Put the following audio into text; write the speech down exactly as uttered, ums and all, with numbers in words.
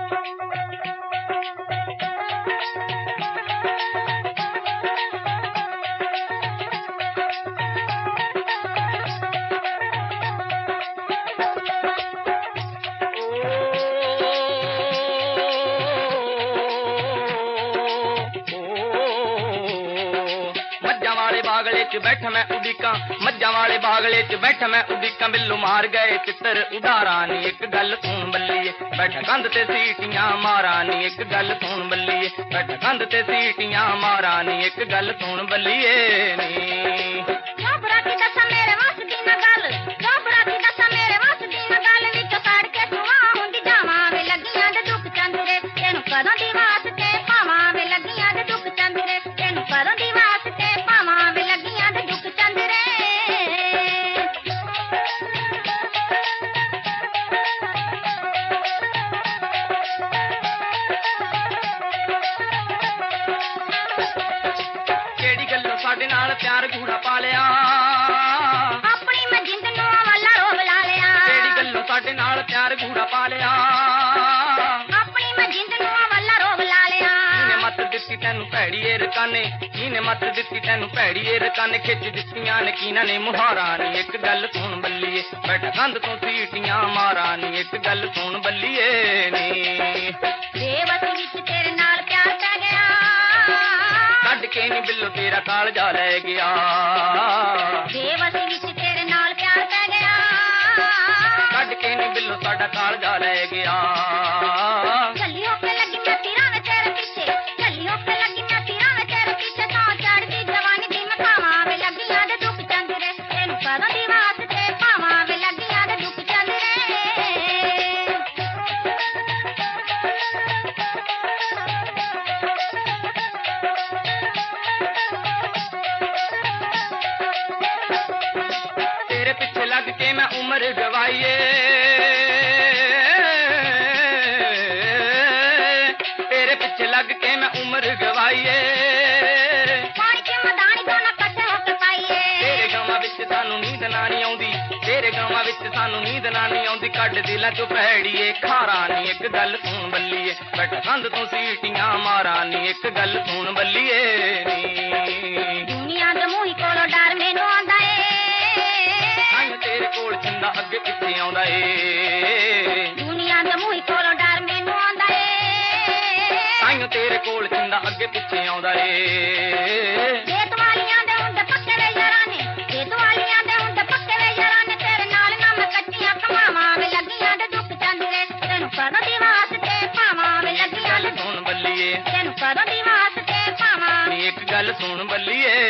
बागले च बैठा मैं उड़ीका मज्जा वाले बागले च बैठा मैं उड़ीका बिल्लू मार गए चित्र उडारा नी एक गल सुन बल्लीए बैठा कंध ते सीटियां मारा नी एक गल सुन बल्लीए बैठा कंध ते सीटियां मारा नी एक गल सुन बल्लीए नी चोपड़ा की दसा मेरे वस दी ना गल चोपड़ा की दसा मेरे वस दी ना गल विच सड़ के सुआ हुंदी जावां वे लगियां दे दुख चंदरे तेनू कदों दी वास्ते पावां वे लगियां दे दुख चंदरे तेनू कदों दी वास्ते पावां वे लगियां दे दुख चंदरे केड़ी गल्लों साडे नाल प्यार गूड़ा पा लिया अपनी मैं जिंद नूं वाला रोब ला लिया केड़ी गल्लों साडे नाल प्यार गूड़ा पा लिया अपनी मैं जिंद नूं वाला रोब ला लिया कीने मत दित्ती तैनू भैड़ी ए रकाने कीने मत दित्ती तैनू भैड़ी ए रकाने खिच दित्तियां ने कीना ने मुहारा नी एक गल सुन बल्लीए बैठा कंध तो सीटियां मारा नी एक गल सुन बल्लीए नी बेवसी विच तेरे नाल प्यार पै गया कड के नी बिल्लो तेरा कालजा लै गया बेवसी विच तेरे नाल प्यार पै गया कड के नी बिल्लो साडा कालजा लै गया चली होके लगी मैं तीरां में तेरे पीछे चली होके लगी मैं तीरां में तेरे पीछे सौ चढ़दी जवानी दी मैं खावां वे लगियां दे दुख चंदरे तेनू कदों दी वास्ते पावां वे लगियां दे दुख चंदरे तेरे पिछे लग के मैं उम्र गवाईए तेरे पिछे लग के मैं उम्र गवाईए पानी के मदानी तो ना कट्ठे होके पाईए तेरे गावां विच सानू नींद ना नी आउंदी तेरे गावां विच सानू नींद ना नी आउंदी कड दिलां चों भैड़ीए खारा नी एक गल सुन बल्लीए बैठा कंध तो सीटियां मारा नी एक गल सुन बल्लीए नी दुनिया दे मूही कोलों डर मैनू आंदा तां तेरे कोल चिंदा अगे पिछे आउंदा ए दुनिया दे मूही कोलों डर मैनू आंदा तां तेरे कोल चिंदा अगे पिछे आउंदा ए खेत वालियां दे हुंदे पक्के वे यारां ने खेत वालियां दे हुंदे पक्के वे यारां ने तेरे नाल ना मैं कच्चियां कमावां वे लगियां दे दुख चंदरे तेनू कदों दी वास्ते पावां वे लगियां गल दे सुन बल्लीए तेनू कदों दी वास्ते पावां नी एक गल सुन बल्लीए